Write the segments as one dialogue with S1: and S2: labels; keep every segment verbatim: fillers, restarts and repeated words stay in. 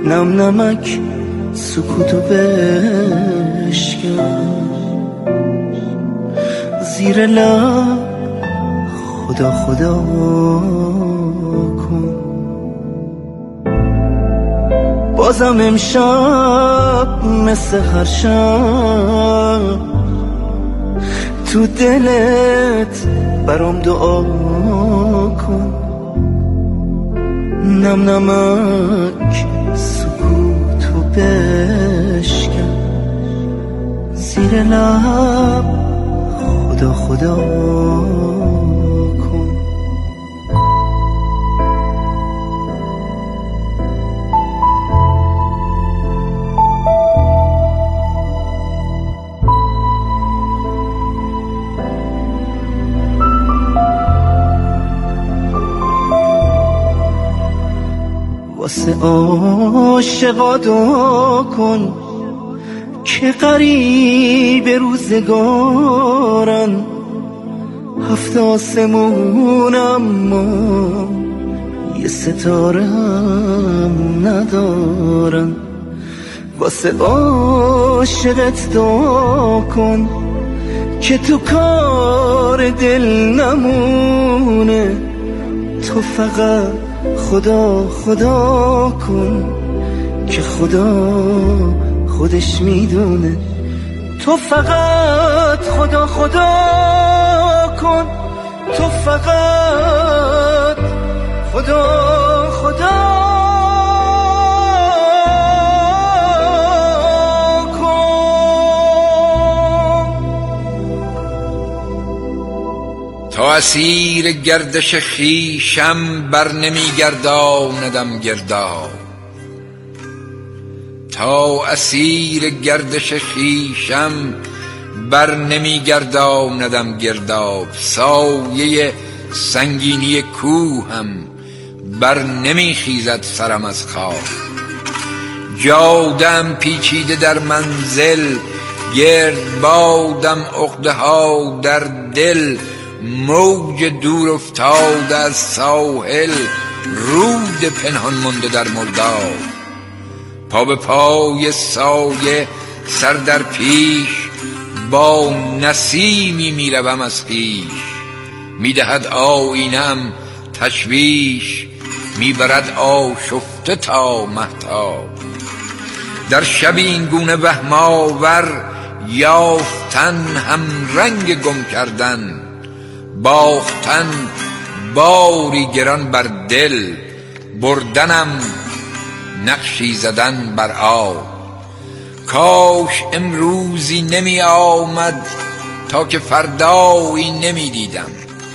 S1: نم نمک سکوتو بشکن، زیر لب خدا خدا کن. بازم امشب مثل هر شب تو دلت برام دعا کن. نم نمک سکوتو بشکن، زیر لب خدا خدا کن. واسه عاشقا دعا کن که قریب روزگارن، هفت آسمون اما یه ستاره هم ندارن. واسه عاشقت دعا کن که تو کار دل نمونه، تو فقط خدا خدا کن که خدا خودش میدونه. تو فقط خدا خدا کن، تو فقط خدا خدا کن.
S2: تا اسیر گردش خویشم بر نمی گرداندم گرداب، تا اسیر گردش خویشم بر نمی گرداندم گرداب. سایه سنگینی کوهم بر نمی خیزد سرم از خواب. جادم پیچیده در منزل، گرد بادم عقده ها در دل. موج دور افتاده از ساحل، رود پنهان مونده در مرداب. پا به پای سایه سر در پیش، با نسیمی میروم از خویش. میدهد آینم تشویش، میبرد آشفته تا مهتاب. در شب این گونه وهم آور، یافتن هم رنگ گم کردن. باختن باری گران بر دل، بردنم نقشی زدن بر آب. کاش امروزی نمی آمد تا که فردایی نمی دیدم.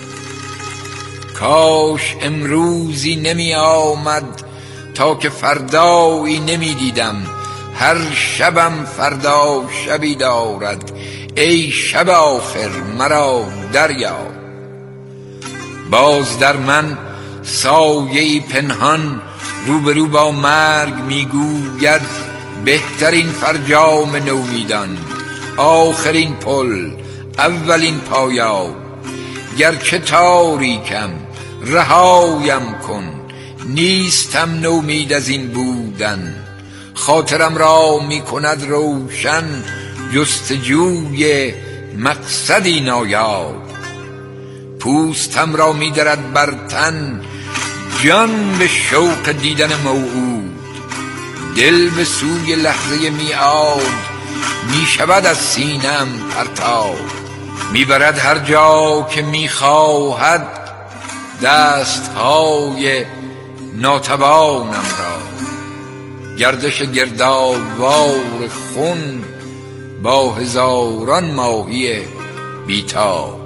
S2: کاش امروزی نمی آمد تا که فردایی نمی دیدم. هر شبم فردا شبی دارد، ای شب آخر مرا دریاب. باز در من سایه‌ای پنهان، روبرو با مرگ میگوید بهترین فرجام نومیدان. آخرین پل اولین پایاب، گرچه تاریکم رهایم کن. نیستم نومید از این بودن، خاطرم را میکند روشن جستجوی مقصدی نایاب. پوستم را می‌درد بر تن جان به شوق دیدن موعود. دل به سوی لحظه میعاد میشود از سینم پرتاب. میبرد هر جا که میخواهد دستهای ناتوانم را. گردش گردابوار خون با هزاران ماهی بیتاب.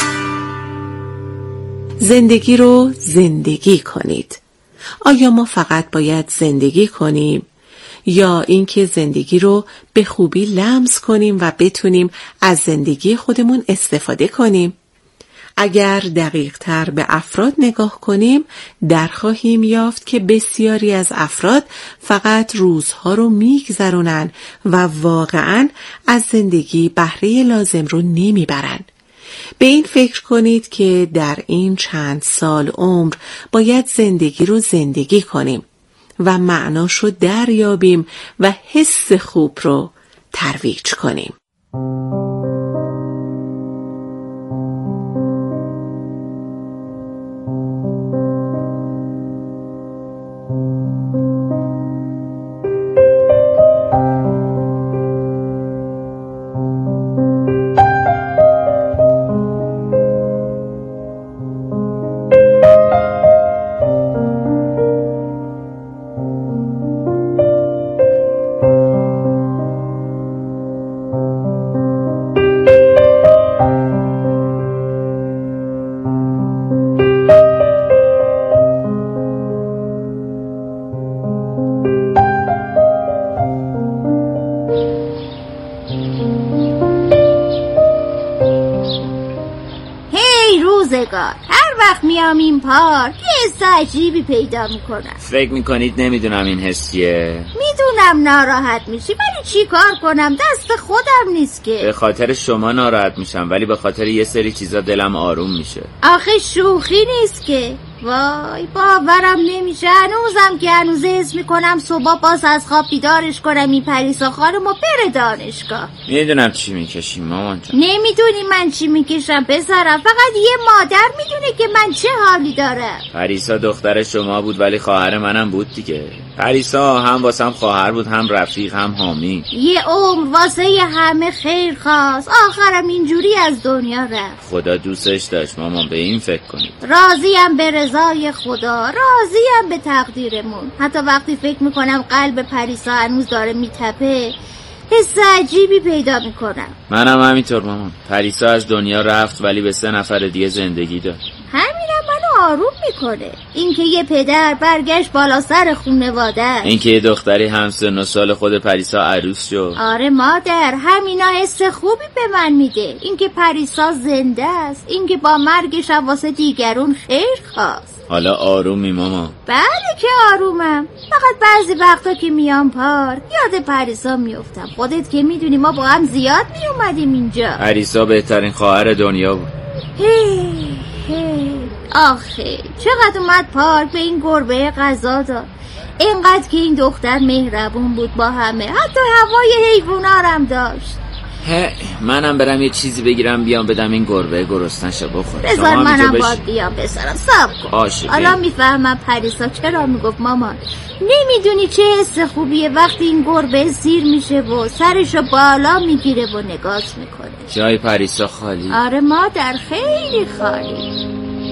S3: زندگی رو زندگی کنید. آیا ما فقط باید زندگی کنیم یا اینکه زندگی رو به خوبی لمس کنیم و بتونیم از زندگی خودمون استفاده کنیم؟ اگر دقیق تر به افراد نگاه کنیم در خواهیم یافت که بسیاری از افراد فقط روزها رو میگذرونن و واقعاً از زندگی بهره لازم رو نمیبرن. به این فکر کنید که در این چند سال عمر باید زندگی رو زندگی کنیم. و معناش رو دریابیم و حس خوب رو ترویج کنیم.
S4: هر وقت میام این پارک یه حس عجیبی پیدا میکنم.
S5: فکر میکنید نمیدونم این حسیه؟
S4: میدونم ناراحت میشی، ولی چی کار کنم؟ دست خودم نیست که.
S5: به خاطر شما ناراحت میشم، ولی به خاطر یه سری چیزا دلم آروم میشه.
S4: آخه شوخی نیست که. وای باورم نمیشه، هنوزم که هنوز حس میکنم صبح باز از خواب بیدارش کنم این پریسا خانم و بره دانشگاه.
S5: میدونم چی میکشی مامان جان.
S4: نمیدونی من چی میکشم پسرم، فقط یه مادر میدونه که من چه حالی دارم.
S5: پریسا دختر شما بود ولی خواهر منم بود دیگه. پریسا هم واسم خواهر بود، هم رفیق، هم حامی.
S4: یه عمر واسه همه خیر خواست، آخرم اینجوری از دنیا رفت.
S5: خدا دوستش داشت مامان، به این فکر کنید.
S4: راضیم به رضای خدا، راضیم به تقدیرمون. حتی وقتی فکر میکنم قلب پریسا هنوز داره میتپه، حس عجیبی پیدا میکنم.
S5: منم همینطور مامان. پریسا از دنیا رفت ولی به سه نفر دیگه زندگی داد.
S4: همینم منو آروم میکنه، اینکه یه پدر برگشت بالا سر خانواده،
S5: اینکه یه دختری همسن و سال خود پریسا عروس شد.
S4: آره مادر، همینا حس خوبی به من میده. اینکه پریسا زنده است، اینکه با مرگش واسه دیگرون خیر خواست.
S5: حالا آرومی ماما؟
S4: بله که آرومم، فقط بعضی وقتا که میام پارک یاد پریسا میافتم. خودت که میدونی ما با هم زیاد میومدیم اینجا.
S5: پریسا بهترین خواهر دنیا بود.
S4: هی هی آخه چقدر اومد پارک به این گربه غذا داد، اینقدر که این دختر مهربون بود با همه، حتی هوای حیوانارم داشت.
S5: هه منم برم یه چیزی بگیرم بیام بدم این گربه گرسنه‌شو بخوره.
S4: بذار منم باید بیام بسرم. صبر کن. حالا میفهمم پریسا چرا میگفت مامان. نمیدونی چه حس خوبیه وقتی این گربه سیر میشه و سرشو بالا میگیره و نگاهش میکنه.
S5: جای پریسا خالی.
S4: آره مادر، خیلی خالی.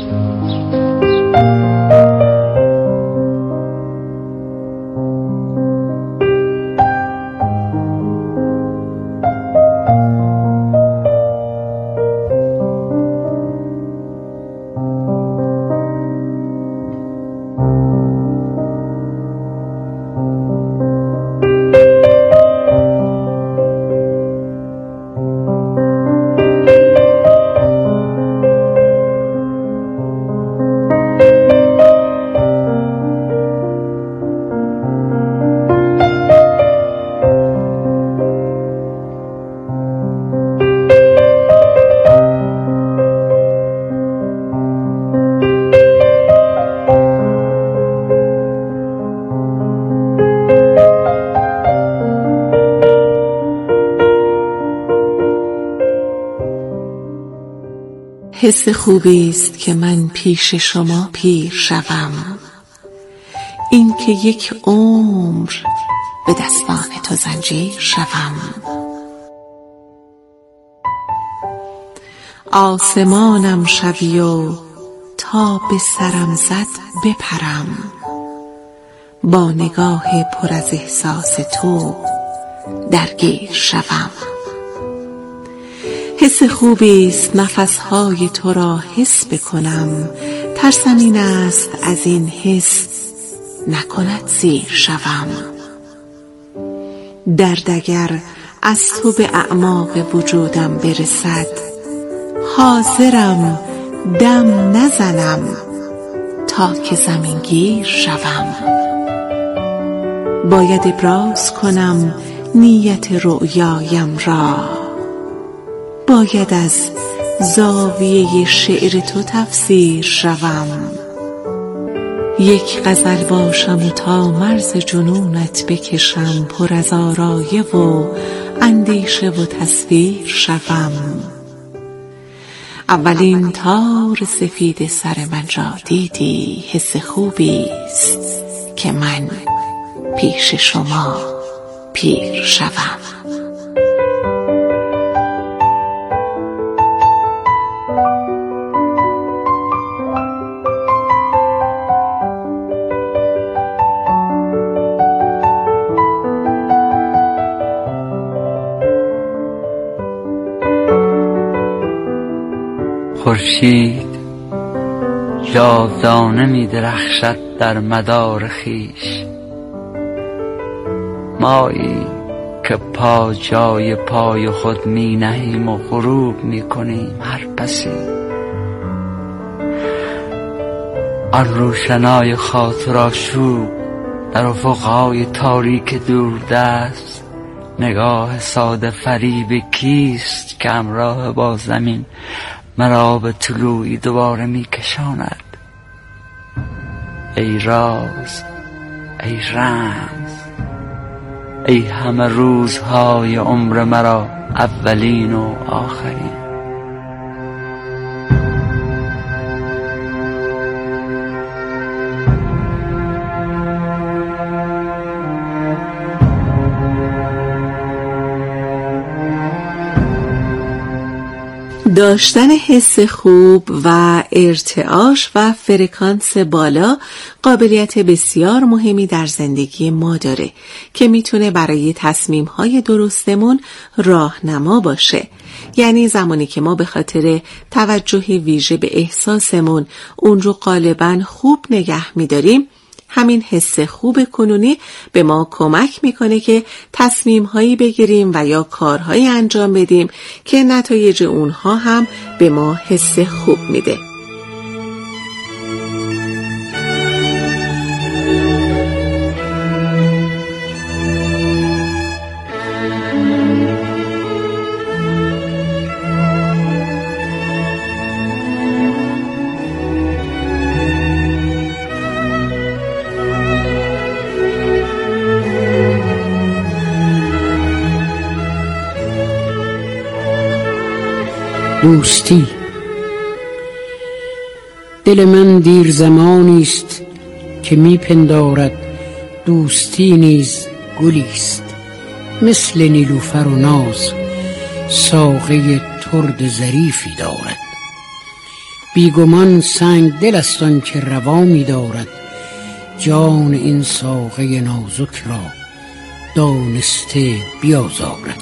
S3: حس خوبی است که من پیش شما پیر شوم، این که یک عمر به دستان تو زنجیر شوم. آسمانم شوی و تا به سرم زد بپرم، با نگاه پر از احساس تو درگیر شوم. حس خوبی است نفسهای تو را حس بکنم، ترسم این است از این حس نکند زیر شوم. درد اگر از تو به اعماق وجودم برسد، حاضرم دم نزنم تا که زمین گیر شوم. باید ابراز کنم نیت رؤیایم را، باید از زاویه شعر تو تفسیر شوم، یک غزل باشم و تا مرز جنونت بکشم، پر از آرایه و اندیشه و تصویر شوم. اولین تار سفید سر من را دیدی، حس خوبی است که من پیش شما پیر شوم.
S6: خورشید جاودانه می درخشد در مدار خویش، مایی که پا جای پای خود می نهیم و غروب می کنیم هر پسی. آن روشنای خاطر آشوب در افقهای تاریک دوردست، نگاه ساده فریب کیست که همراه با زمین مرا به طلوعی دوباره می کشاند؟ ای راز، ای رمز، ای همه روزهای عمر مرا اولین و آخرین.
S3: داشتن حس خوب و ارتعاش و فرکانس بالا قابلیت بسیار مهمی در زندگی ما داره که میتونه برای تصمیم‌های درستمون راهنما باشه. یعنی زمانی که ما به خاطر توجه ویژه به احساسمون اون رو غالباً خوب نگه میداریم، همین حس خوب کنونی به ما کمک میکنه که تصمیم‌هایی بگیریم و یا کارهایی انجام بدیم که نتایج اونها هم به ما حس خوب میده.
S7: دوستی. دل من دیر زمانی است که می پندارد دوستی نیز گلیست، مثل نیلوفر و ناز ساقه ترد ظریفی دارد. بیگمان سنگ دل است آن که روا می دارد جان این ساقه نازک را دانسته بیازارد.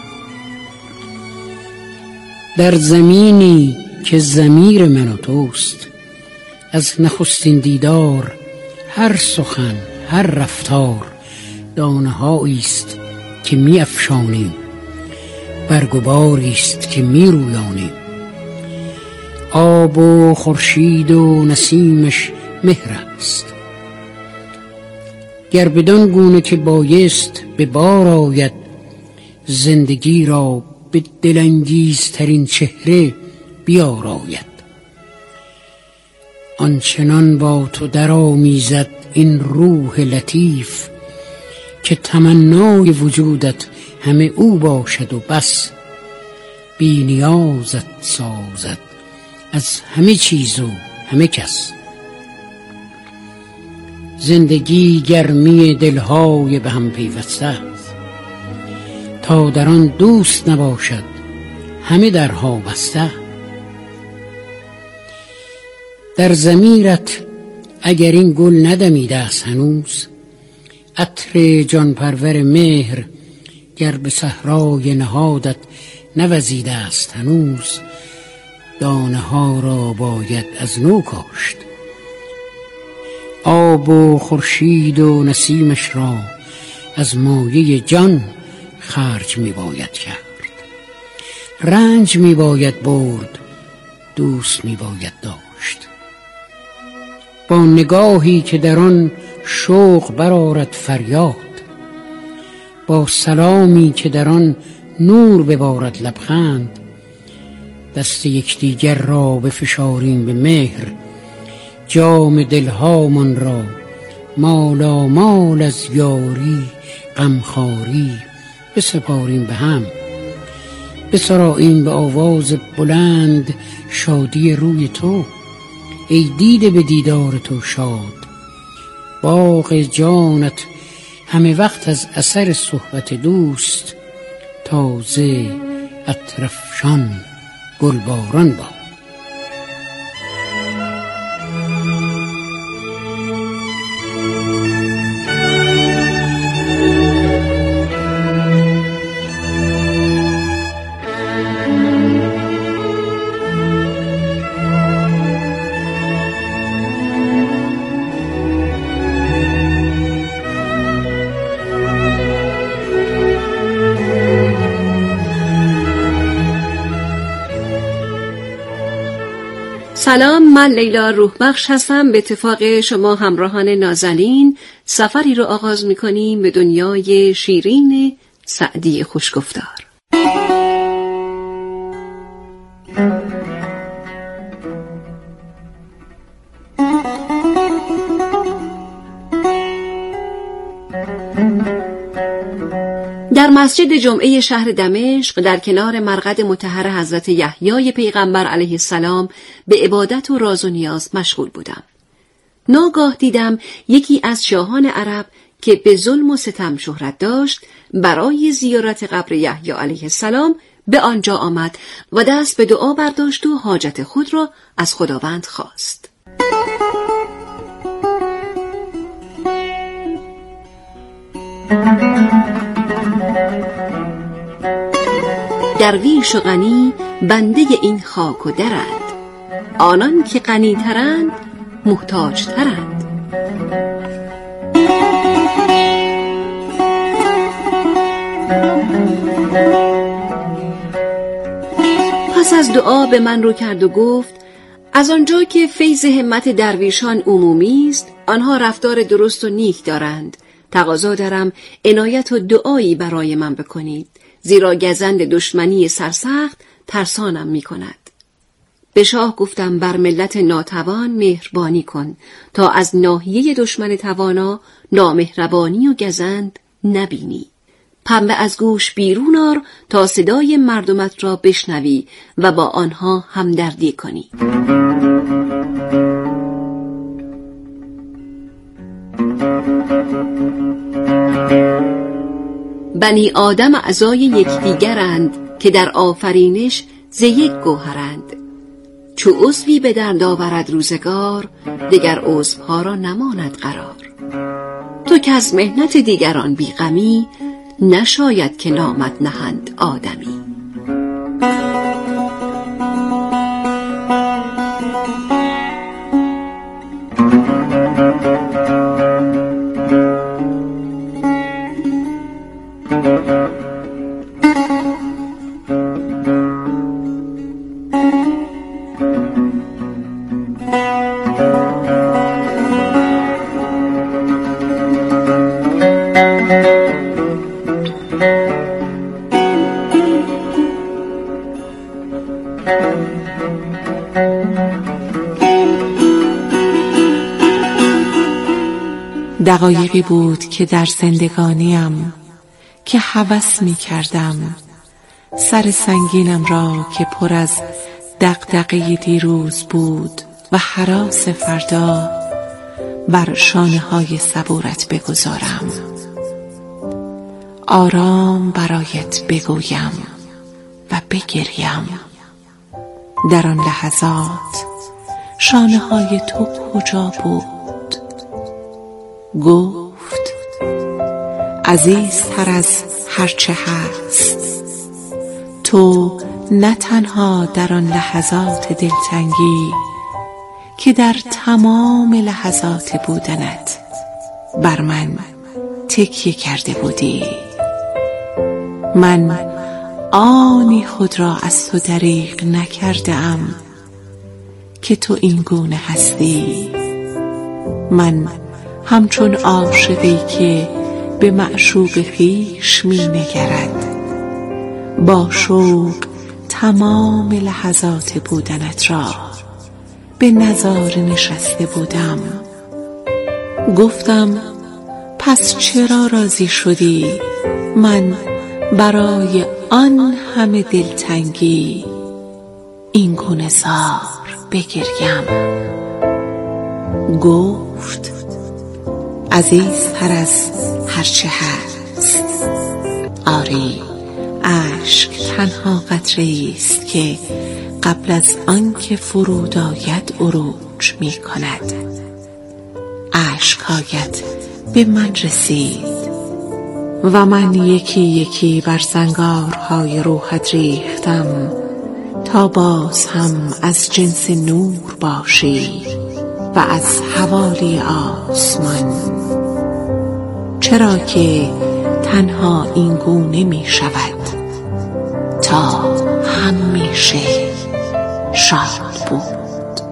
S7: در زمینی که ضمیر من و توست، از نخستین دیدار هر سخن هر رفتار دانه‌هایی است که می افشانیم، برگ و باری است که می رویانیم. آب و خورشید و نسیمش مهر است، گر بدان گونه که بایست به بار آید زندگی را به دلانگیزترین چهره بیاراید. آنچنان با تو درآمیزد این روح لطیف که تمنای وجودت همه او باشد و بس. بی نیازت سازد از همه چیز و همه کس. زندگی گرمی دلهای به هم پیوسته است، تا در آن دوست نباشد همه درها بسته. در ضمیرت اگر این گل ندمیده است هنوز، عطر جان پرور مهر گر به صحرای نهادت نوزیده است هنوز، دانه ها را باید از نو کاشت. آب و خورشید و نسیمش را از مایه جان خرج می باید کرد. رنج می باید برد، دوست می باید داشت. با نگاهی که در آن شوق برآرد فریاد، با سلامی که در آن نور ببارد لبخند، دست یکدیگر را بفشاریم به مهر، جام دلهامان را، مالا مال از یاری غمخواری بسپاریم به هم. بسراییم به آواز بلند شادی روی تو، ای دیده به دیدار تو شاد. باغ جانت همه وقت از اثر صحبت دوست، تازه عطرافشان گلباران باد.
S8: سلام، من لیلا روحبخش هستم. به اتفاق شما همراهان نازنین سفری رو آغاز می‌کنیم به دنیای شیرین سعدی خوشگفتار. در مسجد جمعه شهر دمشق در کنار مرقد مطهر حضرت یحیای پیغمبر علیه السلام به عبادت و راز و نیاز مشغول بودم. ناگاه دیدم یکی از شاهان عرب که به ظلم و ستم شهرت داشت برای زیارت قبر یحیی علیه السلام به آنجا آمد و دست به دعا برداشت و حاجت خود را از خداوند خواست. درویش و غنی بنده این خاک و درند، آنان که غنی ترند محتاج ترند. پس از دعا به من رو کرد و گفت از آنجا که فیض همت درویشان عمومی است، آنها رفتار درست و نیک دارند. تقاضا دارم عنایت و دعایی برای من بکنید، زیرا گزند دشمنی سرسخت ترسانم می کند. به شاه گفتم بر ملت ناتوان مهربانی کن تا از ناحیه دشمن توانا نامهربانی و گزند نبینی. پنبه از گوش بیرون آر تا صدای مردمت را بشنوی و با آنها همدردی کنی. بنی آدم اعضای یکدیگرند که در آفرینش ز یک گوهرند. چو عضوی به درد آورد روزگار، دگر عضوها را نماند قرار. تو که از محنت دیگران بی غمی، نشاید که نامت نهند آدمی.
S3: دقایقی بود که در زندگانیم که هوس می کردم سر سنگینم را که پر از دغدغه دیروز بود و هراس فردا بر شانه های صبورت بگذارم. آرام برایت بگویم و بگریم. در آن لحظات شانه های تو کجا بود؟ گفت عزیزتر از هرچه هست، تو نه تنها در آن لحظات دلتنگی که در تمام لحظات بودنت بر من تکیه کرده بودی. من آنی خود را از تو دریغ نکرده ام که تو این گونه هستی. من همچون عاشقی که به معشوق خویش می نگرد، با شوق تمام لحظات بودنت را به نظاره نشسته بودم. گفتم پس چرا راضی شدی من برای آن همه دلتنگی این گونه زار بگریم؟ گفت عزیزتر از هرچه هست، آری اشک تنها قطره‌ای است که قبل از آن که فرود آید عروج می کند. اشک‌هایت به من رسید و من یکی یکی بر زنگارهای روحت ریختم تا باز هم از جنس نور باشی و از حوالی آسمان، چرا که تنها این گونه می شود تا همیشه شاد بود.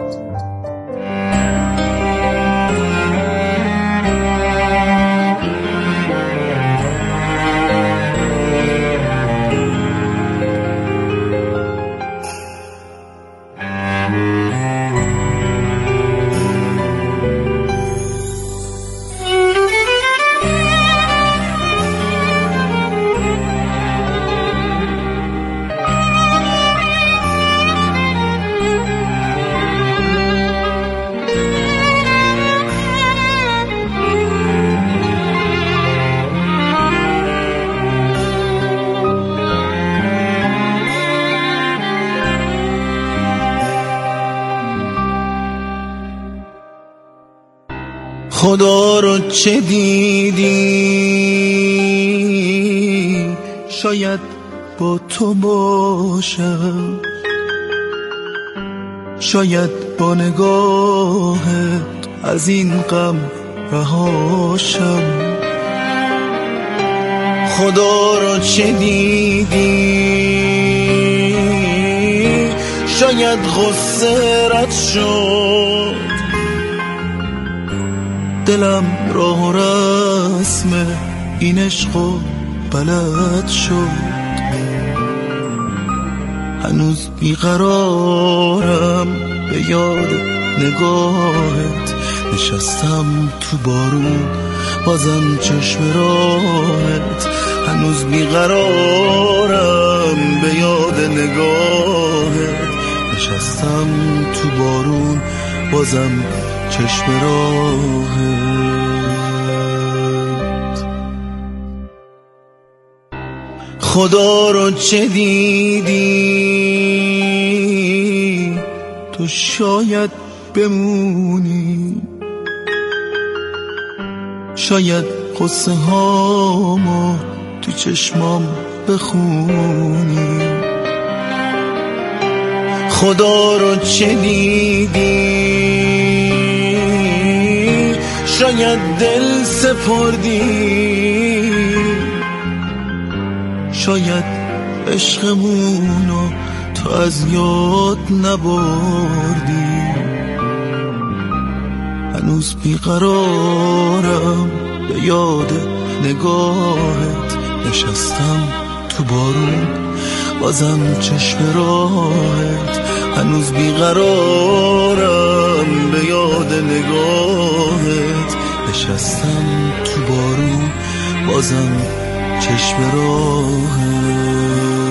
S1: خدا رو چه دیدی شاید با تو باشم، شاید با نگاهت از این غم رهاشم. خدا رو چه دیدی شاید غصه رد شد، دلم راه و رسم این عشق و بلد شد. هنوز بیقرارم به یاد نگاهت، نشستم تو بارون بازم چشم راهت. هنوز بیقرارم به یاد نگاهت، نشستم تو بارون بازم چشم راهت. خدا رو چه دیدی تو شاید بمونی، شاید قصه هامو تو چشمام بخونی. خدا رو چه دیدی شاید دل سپردی، شاید عشقمونو تو از یاد نبردی. هنوز بیقرارم به یاد نگاهت، نشستم تو بارون بازم چشم راهت. هنوز بیقرارم به یاد نگاهت، نشستم تو بارون بازم چشم راهت.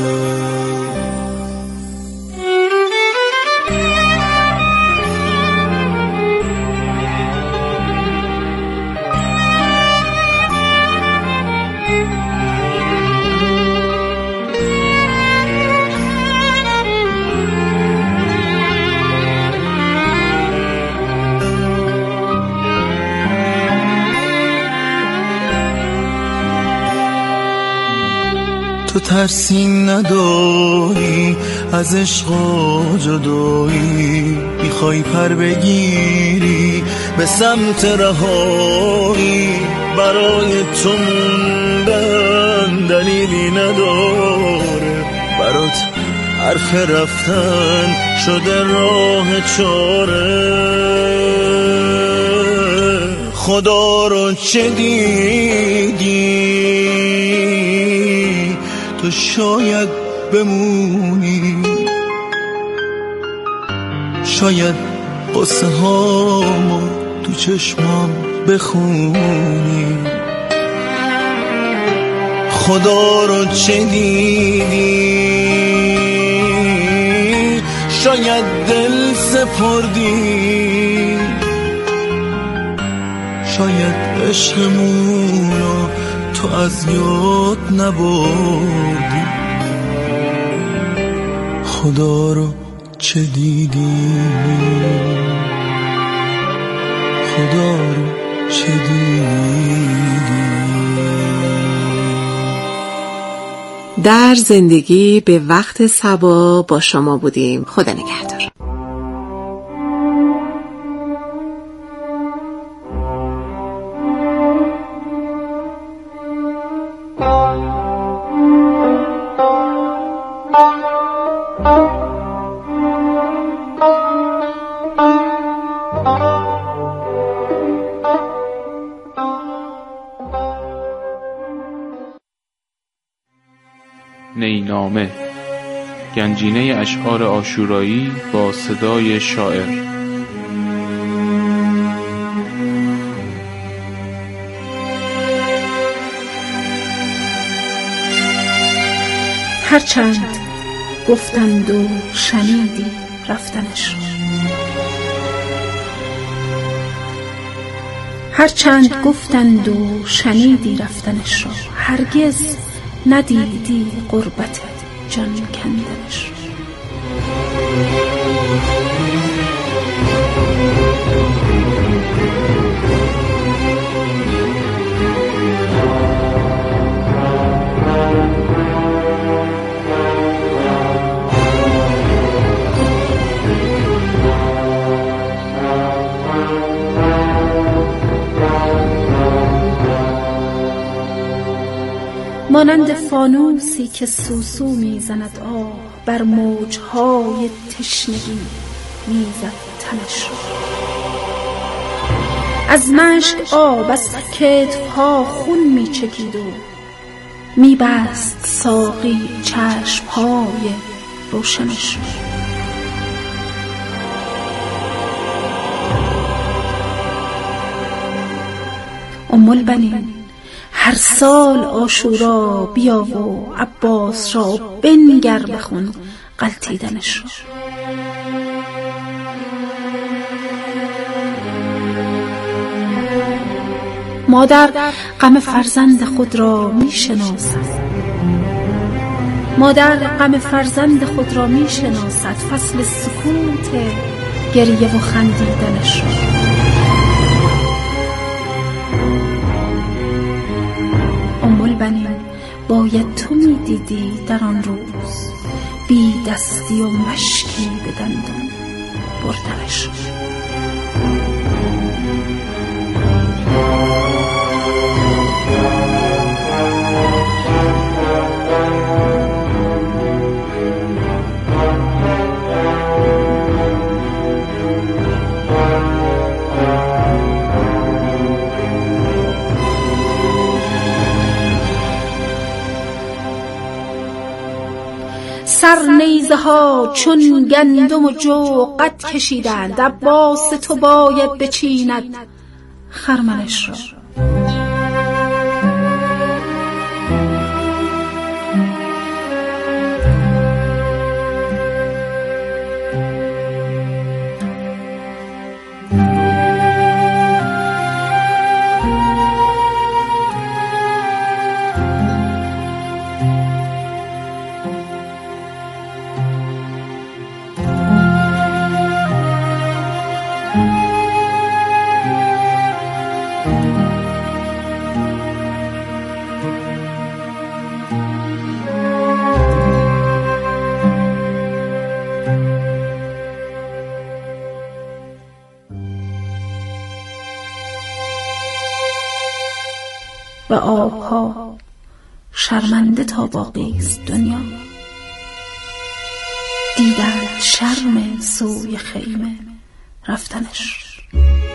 S1: تو ترسی نداری از عشق و جدایی، میخوای پر بگیری به سمت رهایی. برای تو موندن دلیلی نداره، برات حرف رفتن شده راه چاره. خدا رو چه دیدی تو شاید بمونی، شاید قصه هامو تو چشمام بخونی. خدا رو چه دیدی شاید دل سپردی، شاید عشقمونو تو از یاد نبردی. خدا رو چه دیدی، خدا رو چه دیدی.
S3: در زندگی به وقت صبا با شما بودیم. خدا نگهدار.
S9: نینامه، گنجینه اشعار عاشورایی با صدای شاعر.
S10: هرچند گفتند و شنیدی رفتنش را، هرچند گفتند و شنیدی رفتنش را، هرگز ندیدی غربت جان کندنش. مانند فانوسی که سوسو میزند آه، بر موجهای تشنگی میزد تنش را. از مشک آب از کتفها خون میچکید و میبست ساقی چشمهای روشنش را. ام البنین، هر سال عاشورا بیا و عباس را بنگر بخون غلطیدنش را. مادر غم فرزند خود را می شناسد، مادر غم فرزند خود را می شناسد، فصل سکوت گریه و خندیدنش را. ام البنین، باید تو می دیدی در آن روز بی دستی و مشکی به دندان بردنش را. سر نیزه ها چون گندم و جو قد کشیدند، عباس تو باید بچیند خرمنش را. و آبها شرمنده تا باقی است دنیا، دیدن شرم سوی خیمه رفتنش.